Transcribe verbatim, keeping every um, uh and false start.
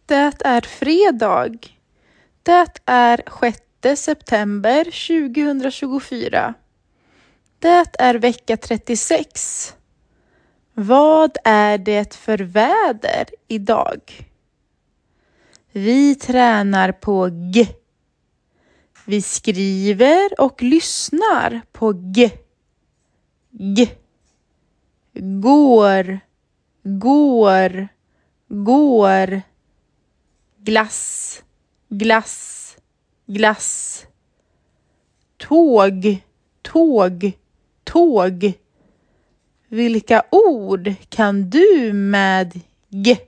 Det är fredag. Det är sjätte september tjugohundratjugofyra. Det är vecka trettiosex. Vad är det för väder idag? Vi tränar på G. Vi skriver och lyssnar på G. G. Går, går, går. Glass, glass, glass. Tåg, tåg, tåg. Vilka ord kan du med G?